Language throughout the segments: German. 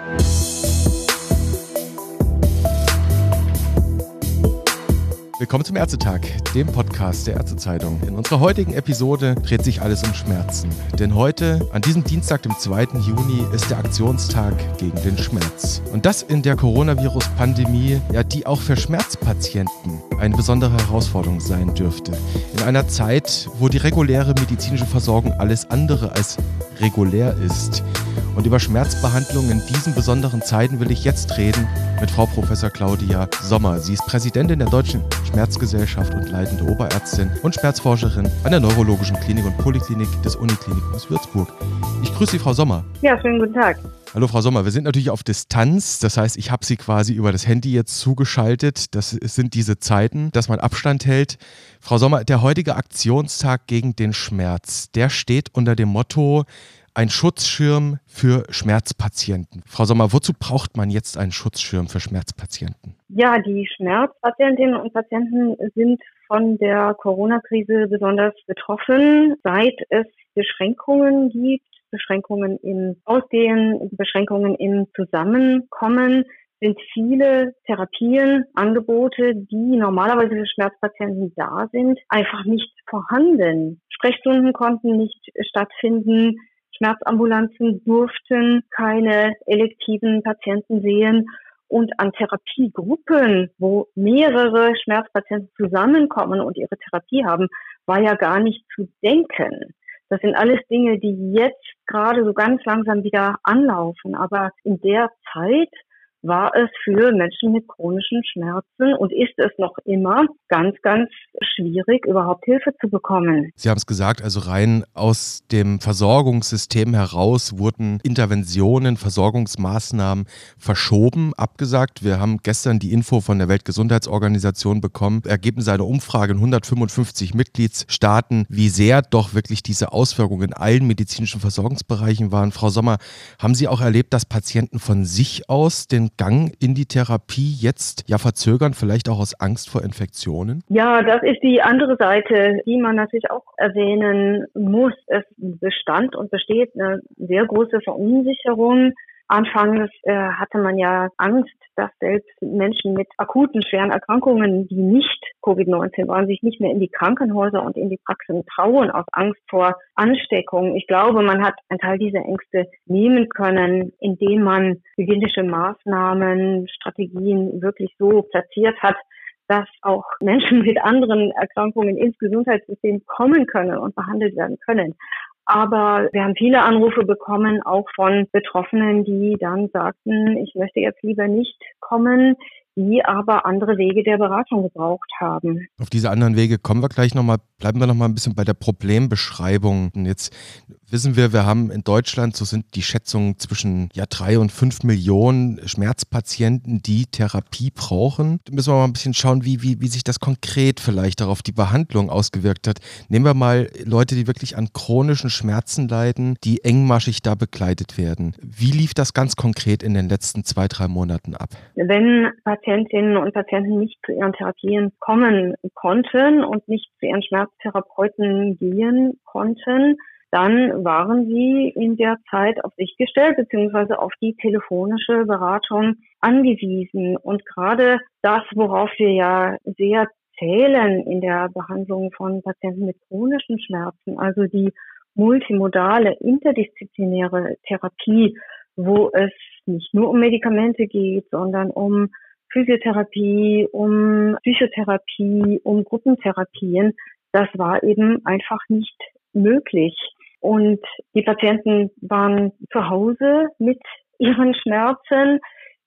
Willkommen zum Ärztetag, dem Podcast der Ärztezeitung. In unserer heutigen Episode dreht sich alles um Schmerzen. Denn heute, an diesem Dienstag, dem 2. Juni, ist der Aktionstag gegen den Schmerz. Und das in der Coronavirus-Pandemie, die auch für Schmerzpatienten eine besondere Herausforderung sein dürfte. In einer Zeit, wo die reguläre medizinische Versorgung alles andere als regulär ist. Und über Schmerzbehandlung in diesen besonderen Zeiten will ich jetzt reden mit Frau Professor Claudia Sommer. Sie ist Präsidentin der Deutschen Schmerzgesellschaft und leitende Oberärztin und Schmerzforscherin an der Neurologischen Klinik und Poliklinik des Uniklinikums Würzburg. Ich grüße Sie, Frau Sommer. Ja, schönen guten Tag. Hallo Frau Sommer, wir sind natürlich auf Distanz, das heißt, ich habe Sie quasi über das Handy jetzt zugeschaltet. Das sind diese Zeiten, dass man Abstand hält. Frau Sommer, der heutige Aktionstag gegen den Schmerz, der steht unter dem Motto: ein Schutzschirm für Schmerzpatienten. Frau Sommer, wozu braucht man jetzt einen Schutzschirm für Schmerzpatienten? Ja, die Schmerzpatientinnen und Patienten sind von der Corona-Krise besonders betroffen, seit es Beschränkungen gibt, Beschränkungen im Ausgehen, Beschränkungen im Zusammenkommen, sind viele Therapien, Angebote, die normalerweise für Schmerzpatienten da sind, einfach nicht vorhanden. Sprechstunden konnten nicht stattfinden, Schmerzambulanzen durften keine elektiven Patienten sehen und an Therapiegruppen, wo mehrere Schmerzpatienten zusammenkommen und ihre Therapie haben, war ja gar nicht zu denken. Das sind alles Dinge, die jetzt gerade so ganz langsam wieder anlaufen. Aber in der Zeit war es für Menschen mit chronischen Schmerzen und ist es noch immer ganz, ganz schwierig, überhaupt Hilfe zu bekommen. Sie haben es gesagt, also rein aus dem Versorgungssystem heraus wurden Interventionen, Versorgungsmaßnahmen verschoben, abgesagt. Wir haben gestern die Info von der Weltgesundheitsorganisation bekommen, Ergebnis einer Umfrage in 155 Mitgliedsstaaten, wie sehr doch wirklich diese Auswirkungen in allen medizinischen Versorgungsbereichen waren. Frau Sommer, haben Sie auch erlebt, dass Patienten von sich aus den Gang in die Therapie jetzt verzögern, vielleicht auch aus Angst vor Infektionen? Ja, das ist die andere Seite, die man natürlich auch erwähnen muss. Es bestand und besteht eine sehr große Verunsicherung. Anfangs hatte man ja Angst, dass selbst Menschen mit akuten, schweren Erkrankungen, die nicht Covid-19 waren, sich nicht mehr in die Krankenhäuser und in die Praxen trauen, aus Angst vor Ansteckung. Ich glaube, man hat einen Teil dieser Ängste nehmen können, indem man hygienische Maßnahmen, Strategien wirklich so platziert hat, dass auch Menschen mit anderen Erkrankungen ins Gesundheitssystem kommen können und behandelt werden können. Aber wir haben viele Anrufe bekommen, auch von Betroffenen, die dann sagten, ich möchte jetzt lieber nicht kommen, die aber andere Wege der Beratung gebraucht haben. Auf diese anderen Wege kommen wir gleich nochmal, bleiben wir nochmal ein bisschen bei der Problembeschreibung. Und jetzt wissen wir haben in Deutschland, so sind die Schätzungen zwischen 3 und 5 Millionen Schmerzpatienten, die Therapie brauchen. Da müssen wir mal ein bisschen schauen, wie sich das konkret vielleicht auch auf die Behandlung ausgewirkt hat. Nehmen wir mal Leute, die wirklich an chronischen Schmerzen leiden, die engmaschig da begleitet werden. Wie lief das ganz konkret in den letzten 2-3 Monaten ab? Wenn Patientinnen und Patienten nicht zu ihren Therapien kommen konnten und nicht zu ihren Schmerztherapeuten gehen konnten, dann waren sie in der Zeit auf sich gestellt beziehungsweise auf die telefonische Beratung angewiesen. Und gerade das, worauf wir ja sehr zählen in der Behandlung von Patienten mit chronischen Schmerzen, also die multimodale, interdisziplinäre Therapie, wo es nicht nur um Medikamente geht, sondern um Physiotherapie, um Psychotherapie, um Gruppentherapien, das war eben einfach nicht möglich. Und die Patienten waren zu Hause mit ihren Schmerzen.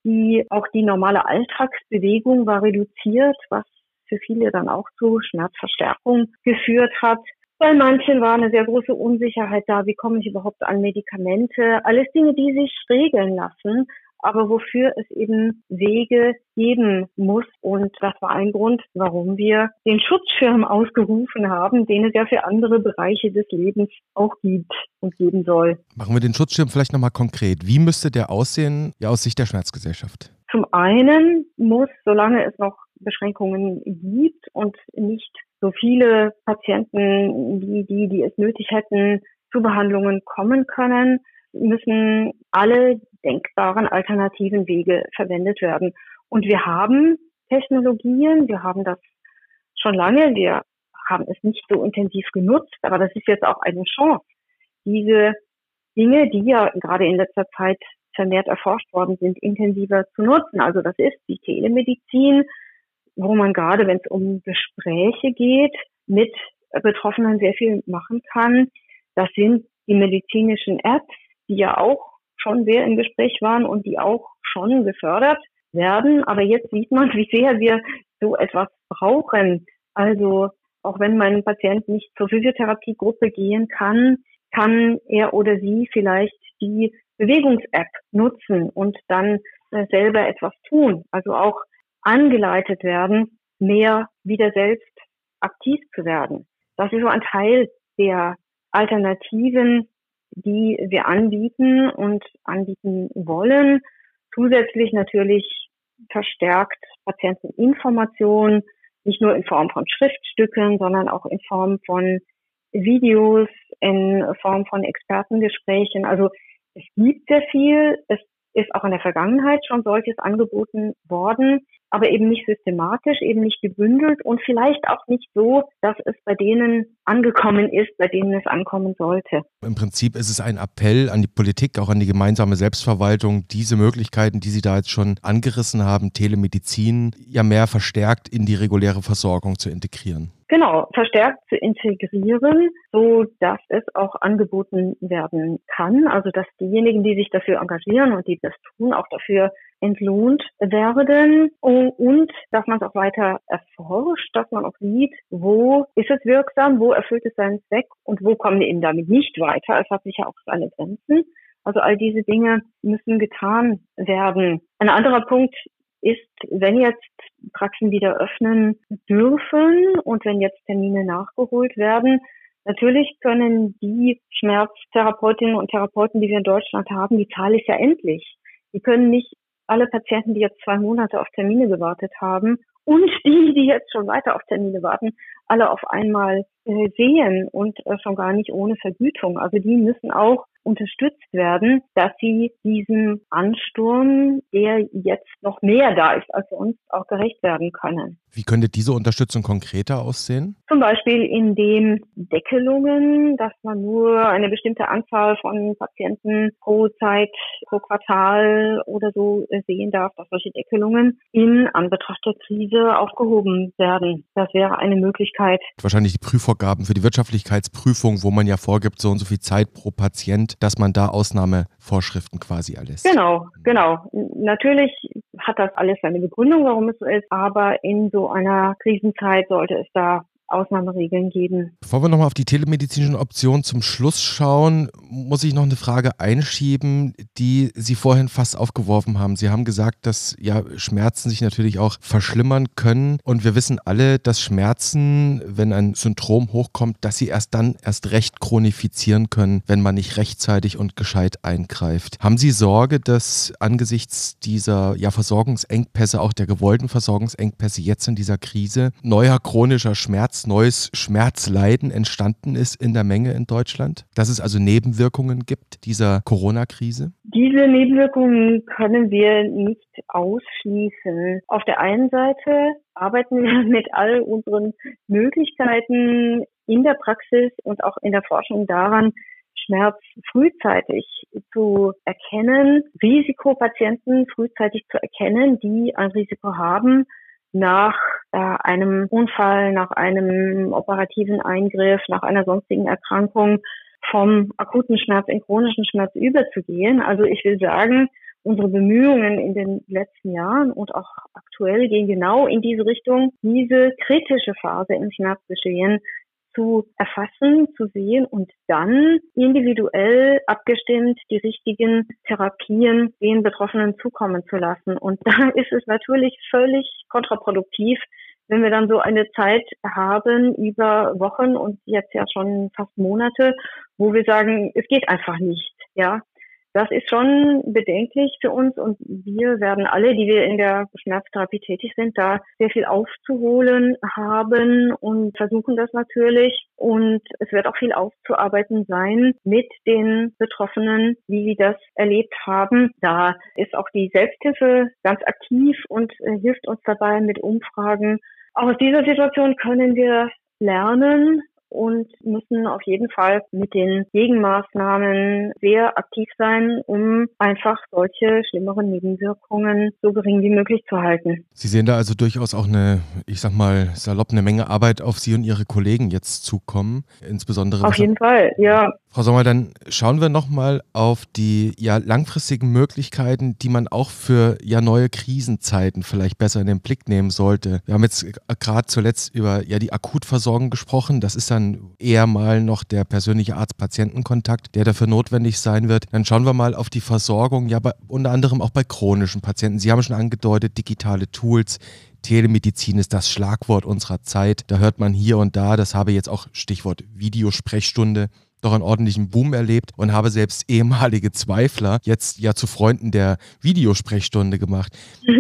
Auch die normale Alltagsbewegung war reduziert, was für viele dann auch zu Schmerzverstärkung geführt hat. Bei manchen war eine sehr große Unsicherheit da, wie komme ich überhaupt an Medikamente? Alles Dinge, die sich regeln lassen, aber wofür es eben Wege geben muss. Und das war ein Grund, warum wir den Schutzschirm ausgerufen haben, den es ja für andere Bereiche des Lebens auch gibt und geben soll. Machen wir den Schutzschirm vielleicht nochmal konkret. Wie müsste der aussehen, aus Sicht der Schmerzgesellschaft? Zum einen muss, solange es noch Beschränkungen gibt und nicht so viele Patienten, die es nötig hätten, zu Behandlungen kommen können, müssen alle, denkbaren alternativen Wege verwendet werden. Und wir haben Technologien, wir haben das schon lange, wir haben es nicht so intensiv genutzt, aber das ist jetzt auch eine Chance, diese Dinge, die ja gerade in letzter Zeit vermehrt erforscht worden sind, intensiver zu nutzen. Also das ist die Telemedizin, wo man gerade, wenn es um Gespräche geht, mit Betroffenen sehr viel machen kann. Das sind die medizinischen Apps, die ja auch schon sehr im Gespräch waren und die auch schon gefördert werden. Aber jetzt sieht man, wie sehr wir so etwas brauchen. Also auch wenn mein Patient nicht zur Physiotherapiegruppe gehen kann, kann er oder sie vielleicht die Bewegungs-App nutzen und dann selber etwas tun. Also auch angeleitet werden, mehr wieder selbst aktiv zu werden. Das ist so ein Teil der Alternativen, die wir anbieten und anbieten wollen. Zusätzlich natürlich verstärkt Patienteninformation, nicht nur in Form von Schriftstücken, sondern auch in Form von Videos, in Form von Expertengesprächen. Also es gibt sehr viel. Es ist auch in der Vergangenheit schon solches angeboten worden, aber eben nicht systematisch, eben nicht gebündelt und vielleicht auch nicht so, dass es bei denen angekommen ist, bei denen es ankommen sollte. Im Prinzip ist es ein Appell an die Politik, auch an die gemeinsame Selbstverwaltung, diese Möglichkeiten, die Sie da jetzt schon angerissen haben, Telemedizin, ja mehr verstärkt in die reguläre Versorgung zu integrieren. Genau, verstärkt zu integrieren, so dass es auch angeboten werden kann. Also dass diejenigen, die sich dafür engagieren und die das tun, auch dafür entlohnt werden und dass man es auch weiter erforscht, dass man auch sieht, wo ist es wirksam, wo erfüllt es seinen Zweck und wo kommen wir eben damit nicht weiter. Es hat sicher auch seine Grenzen. Also all diese Dinge müssen getan werden. Ein anderer Punkt ist, wenn jetzt Praxen wieder öffnen dürfen und wenn jetzt Termine nachgeholt werden, natürlich können die Schmerztherapeutinnen und Therapeuten, die wir in Deutschland haben, die Zahl ist ja endlich. Die können nicht alle Patienten, die jetzt 2 Monate auf Termine gewartet haben und die jetzt schon weiter auf Termine warten, alle auf einmal sehen und schon gar nicht ohne Vergütung. Also die müssen auch unterstützt werden, dass sie diesem Ansturm, der jetzt noch mehr da ist als sonst, auch gerecht werden können. Wie könnte diese Unterstützung konkreter aussehen? Zum Beispiel indem Deckelungen, dass man nur eine bestimmte Anzahl von Patienten pro Zeit, pro Quartal oder so sehen darf, dass solche Deckelungen in Anbetracht der Krise aufgehoben werden. Das wäre eine Möglichkeit. Wahrscheinlich die Prüfvorgaben für die Wirtschaftlichkeitsprüfung, wo man ja vorgibt, so und so viel Zeit pro Patient, dass man da Ausnahmevorschriften quasi erlässt. Genau. Natürlich hat das alles seine Begründung, warum es so ist, aber in so einer Krisenzeit sollte es da Ausnahmeregeln geben. Bevor wir nochmal auf die telemedizinischen Optionen zum Schluss schauen, muss ich noch eine Frage einschieben, die Sie vorhin fast aufgeworfen haben. Sie haben gesagt, dass ja Schmerzen sich natürlich auch verschlimmern können und wir wissen alle, dass Schmerzen, wenn ein Syndrom hochkommt, dass sie erst recht chronifizieren können, wenn man nicht rechtzeitig und gescheit eingreift. Haben Sie Sorge, dass angesichts dieser Versorgungsengpässe, auch der gewollten Versorgungsengpässe jetzt in dieser Krise, neuer chronischer Schmerz, neues Schmerzleiden entstanden ist in der Menge in Deutschland? Dass es also Nebenwirkungen gibt dieser Corona-Krise? Diese Nebenwirkungen können wir nicht ausschließen. Auf der einen Seite arbeiten wir mit all unseren Möglichkeiten in der Praxis und auch in der Forschung daran, Schmerz frühzeitig zu erkennen, Risikopatienten frühzeitig zu erkennen, die ein Risiko haben, nach einem Unfall, nach einem operativen Eingriff, nach einer sonstigen Erkrankung vom akuten Schmerz in chronischen Schmerz überzugehen. Also ich will sagen, unsere Bemühungen in den letzten Jahren und auch aktuell gehen genau in diese Richtung, diese kritische Phase im Schmerzgeschehen zu erfassen, zu sehen und dann individuell abgestimmt die richtigen Therapien den Betroffenen zukommen zu lassen. Und da ist es natürlich völlig kontraproduktiv, wenn wir dann so eine Zeit haben über Wochen und jetzt ja schon fast Monate, wo wir sagen, es geht einfach nicht, ja. das ist schon bedenklich für uns und wir werden alle, die wir in der Schmerztherapie tätig sind, da sehr viel aufzuholen haben und versuchen das natürlich. Und es wird auch viel aufzuarbeiten sein mit den Betroffenen, wie sie das erlebt haben. Da ist auch die Selbsthilfe ganz aktiv und hilft uns dabei mit Umfragen. Auch aus dieser Situation können wir lernen und müssen auf jeden Fall mit den Gegenmaßnahmen sehr aktiv sein, um einfach solche schlimmeren Nebenwirkungen so gering wie möglich zu halten. Sie sehen da also durchaus auch eine, ich sag mal, salopp eine Menge Arbeit auf Sie und Ihre Kollegen jetzt zukommen, insbesondere. Auf jeden Fall, ja. Frau Sommer, dann schauen wir nochmal auf die langfristigen Möglichkeiten, die man auch für neue Krisenzeiten vielleicht besser in den Blick nehmen sollte. Wir haben jetzt gerade zuletzt über die Akutversorgung gesprochen. Das ist dann eher mal noch der persönliche Arzt-Patienten-Kontakt, der dafür notwendig sein wird. Dann schauen wir mal auf die Versorgung, unter anderem auch bei chronischen Patienten. Sie haben schon angedeutet, digitale Tools. Telemedizin ist das Schlagwort unserer Zeit. Da hört man hier und da, das habe jetzt auch Stichwort Videosprechstunde, doch einen ordentlichen Boom erlebt und habe selbst ehemalige Zweifler jetzt zu Freunden der Videosprechstunde gemacht.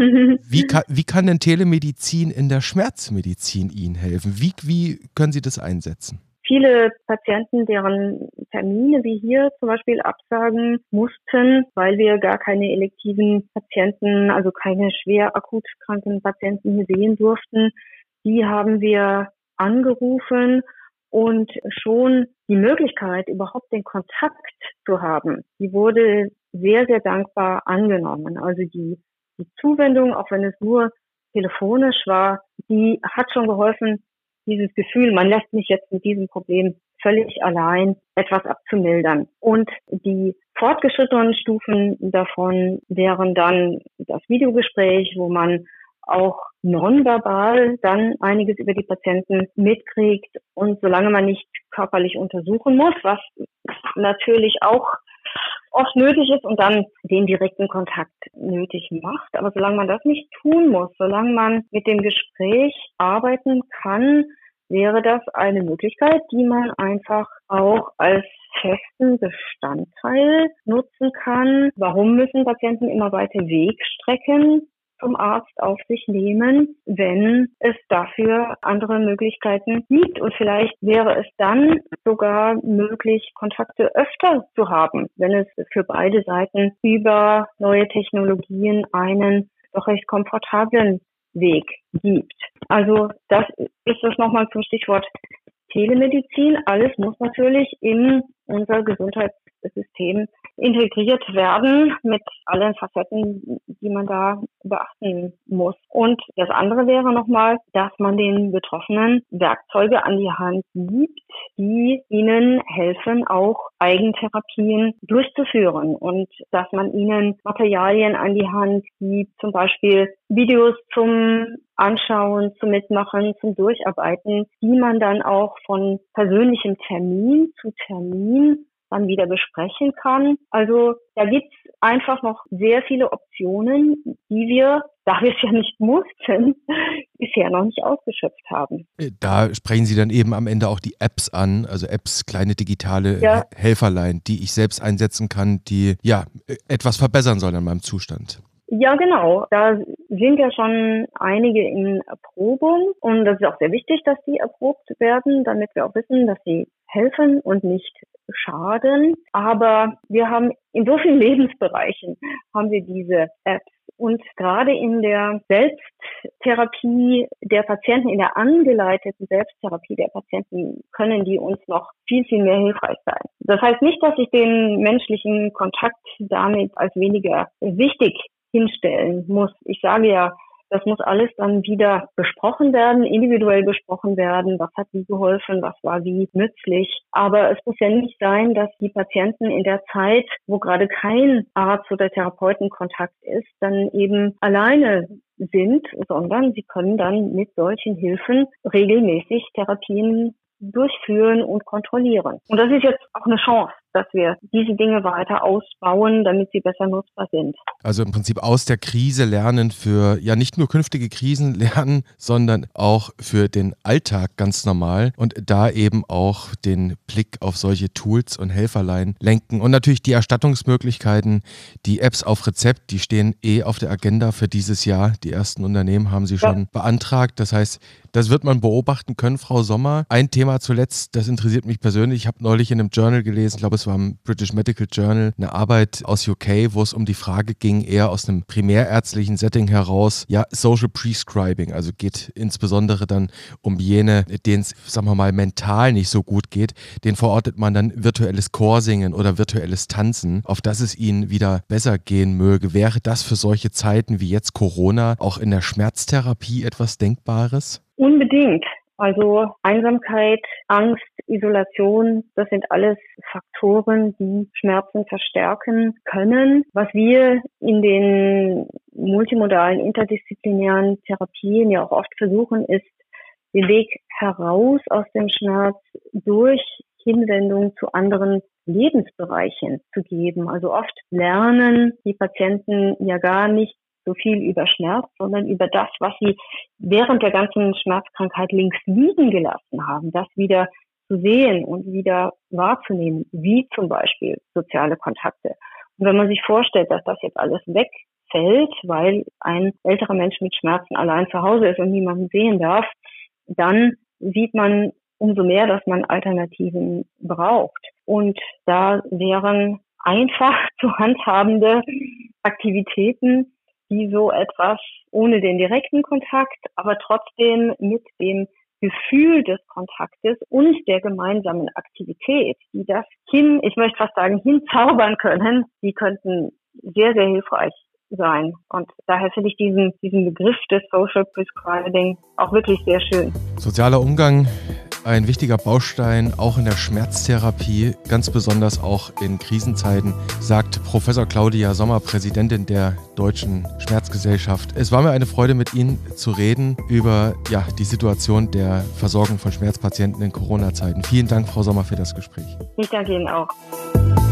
Wie kann denn Telemedizin in der Schmerzmedizin Ihnen helfen? Wie können Sie das einsetzen? Viele Patienten, deren Termine wie hier zum Beispiel absagen mussten, weil wir gar keine elektiven Patienten, also keine schwer akut kranken Patienten hier sehen durften, die haben wir angerufen und schon die Möglichkeit, überhaupt den Kontakt zu haben, die wurde sehr, sehr dankbar angenommen. Also die Zuwendung, auch wenn es nur telefonisch war, die hat schon geholfen, dieses Gefühl, man lässt mich jetzt mit diesem Problem völlig allein, etwas abzumildern. Und die fortgeschrittenen Stufen davon wären dann das Videogespräch, wo man auch nonverbal dann einiges über die Patienten mitkriegt. Und solange man nicht körperlich untersuchen muss, was natürlich auch oft nötig ist und dann den direkten Kontakt nötig macht. Aber solange man das nicht tun muss, solange man mit dem Gespräch arbeiten kann, wäre das eine Möglichkeit, die man einfach auch als festen Bestandteil nutzen kann. Warum müssen Patienten immer weite Wegstrecken zum Arzt auf sich nehmen, wenn es dafür andere Möglichkeiten gibt? Und vielleicht wäre es dann sogar möglich, Kontakte öfter zu haben, wenn es für beide Seiten über neue Technologien einen doch recht komfortablen Weg gibt. Also das ist es nochmal zum Stichwort Telemedizin. Alles muss natürlich in unser Gesundheitssystem integriert werden mit allen Facetten, die man da beachten muss. Und das andere wäre nochmal, dass man den Betroffenen Werkzeuge an die Hand gibt, die ihnen helfen, auch Eigentherapien durchzuführen und dass man ihnen Materialien an die Hand gibt, zum Beispiel Videos zum Anschauen, zum Mitmachen, zum Durcharbeiten, die man dann auch von persönlichem Termin zu Termin dann wieder besprechen kann. Also da gibt's einfach noch sehr viele Optionen, die wir, da wir es ja nicht mussten, bisher noch nicht ausgeschöpft haben. Da sprechen Sie dann eben am Ende auch die Apps an, also Apps, kleine digitale Helferlein, die ich selbst einsetzen kann, die etwas verbessern sollen an meinem Zustand. Ja, genau. Da sind ja schon einige in Erprobung und das ist auch sehr wichtig, dass die erprobt werden, damit wir auch wissen, dass sie helfen und nicht schaden. Aber wir haben in so vielen Lebensbereichen haben wir diese Apps. Und gerade in der Selbsttherapie der Patienten, in der angeleiteten Selbsttherapie der Patienten, können die uns noch viel, viel mehr hilfreich sein. Das heißt nicht, dass ich den menschlichen Kontakt damit als weniger wichtig hinstellen muss. Ich sage ja, das muss alles dann wieder besprochen werden, individuell besprochen werden. Was hat wie geholfen, was war wie nützlich. Aber es muss ja nicht sein, dass die Patienten in der Zeit, wo gerade kein Arzt oder Therapeutenkontakt ist, dann eben alleine sind, sondern sie können dann mit solchen Hilfen regelmäßig Therapien durchführen und kontrollieren. Und das ist jetzt auch eine Chance, dass wir diese Dinge weiter ausbauen, damit sie besser nutzbar sind. Also im Prinzip aus der Krise lernen für ja nicht nur künftige Krisen lernen, sondern auch für den Alltag ganz normal und da eben auch den Blick auf solche Tools und Helferlein lenken und natürlich die Erstattungsmöglichkeiten, die Apps auf Rezept, die stehen auf der Agenda für dieses Jahr. Die ersten Unternehmen haben sie schon beantragt. Das heißt, das wird man beobachten können, Frau Sommer. Ein Thema zuletzt, das interessiert mich persönlich. Ich habe neulich in einem Journal gelesen, ich glaube, es war im British Medical Journal, eine Arbeit aus UK, wo es um die Frage ging, eher aus einem primärärztlichen Setting heraus, ja, Social Prescribing, also geht insbesondere dann um jene, denen es, sagen wir mal, mental nicht so gut geht, den verortet man dann virtuelles Chorsingen oder virtuelles Tanzen, auf das es ihnen wieder besser gehen möge. Wäre das für solche Zeiten wie jetzt Corona auch in der Schmerztherapie etwas Denkbares? Unbedingt. Also Einsamkeit, Angst, Isolation, das sind alles Faktoren, die Schmerzen verstärken können. Was wir in den multimodalen, interdisziplinären Therapien ja auch oft versuchen, ist, den Weg heraus aus dem Schmerz durch Hinwendung zu anderen Lebensbereichen zu geben. Also oft lernen die Patienten ja gar nicht so viel über Schmerz, sondern über das, was sie während der ganzen Schmerzkrankheit links liegen gelassen haben, das wieder zu sehen und wieder wahrzunehmen, wie zum Beispiel soziale Kontakte. Und wenn man sich vorstellt, dass das jetzt alles wegfällt, weil ein älterer Mensch mit Schmerzen allein zu Hause ist und niemanden sehen darf, dann sieht man umso mehr, dass man Alternativen braucht. Und da wären einfach zu handhabende Aktivitäten, die so etwas ohne den direkten Kontakt, aber trotzdem mit dem Gefühl des Kontaktes und der gemeinsamen Aktivität, die das ich möchte fast sagen, hinzaubern können, die könnten sehr, sehr hilfreich sein. Und daher finde ich diesen Begriff des Social Prescribing auch wirklich sehr schön. Sozialer Umgang, ein wichtiger Baustein, auch in der Schmerztherapie, ganz besonders auch in Krisenzeiten, sagt Professor Claudia Sommer, Präsidentin der Deutschen Schmerzgesellschaft. Es war mir eine Freude, mit Ihnen zu reden über die Situation der Versorgung von Schmerzpatienten in Corona-Zeiten. Vielen Dank, Frau Sommer, für das Gespräch. Ich danke Ihnen auch.